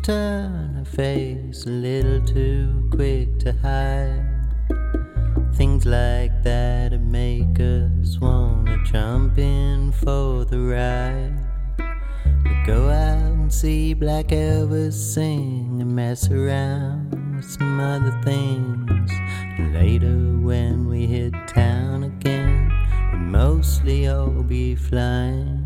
turn her face a little too quick to hide. Things like that make us wanna jump in for the ride. We go out and see Black Elvis sing and mess around with some other things. And later when we hit town again, we'll mostly all be flying.